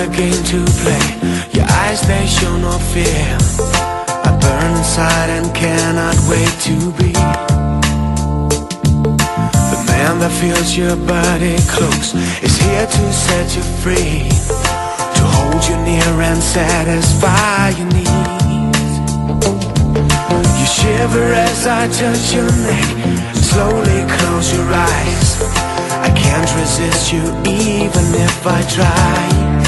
another game to play. Your eyes, they show no fear. I burn inside and cannot wait to be the man that feels your body close, is here to set you free, to hold you near and satisfy your needs. You shiver as I touch your neck, slowly close your eyes. I can't resist you even if I try.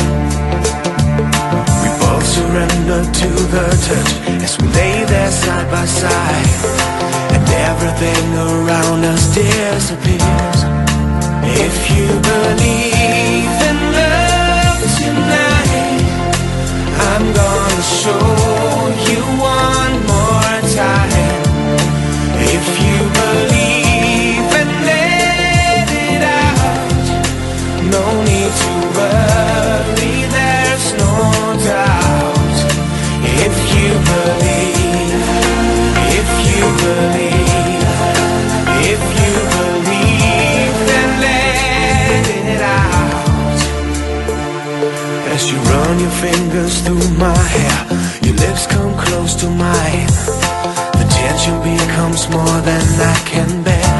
We both surrender to the touch as we lay there side by side, and everything around us disappears. If you believe in love tonight, I'm gonna show you one more time. If you believe and let it out, no need to worry, there's no doubt. If you believe, if you believe, if you believe, then let it out. As you run your fingers through my hair, your lips come close to mine. The tension becomes more than I can bear.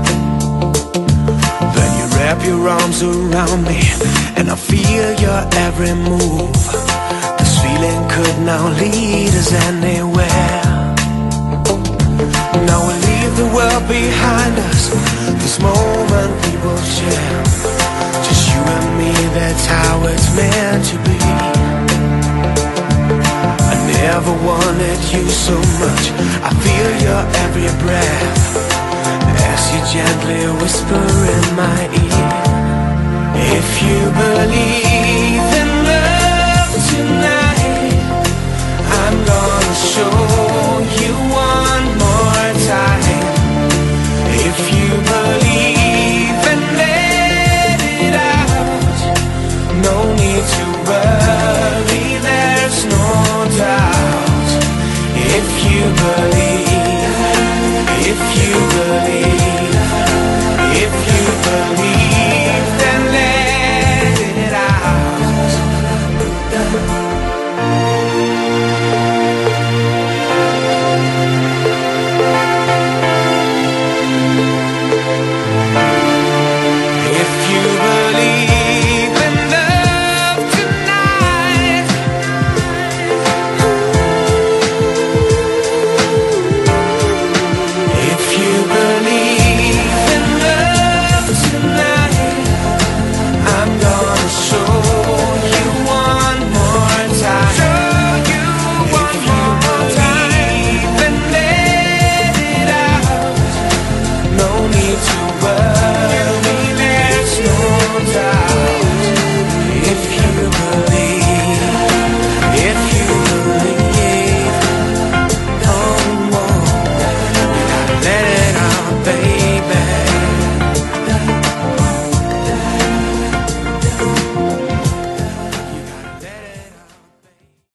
Then you wrap your arms around me, and I feel your every move. This feeling could now lead us anywhere. Now we leave the world behind us, this moment we will share. Just you and me, that's how it's meant to be. I never wanted you so much, I feel your every breath as you gently whisper in my ear. If you believe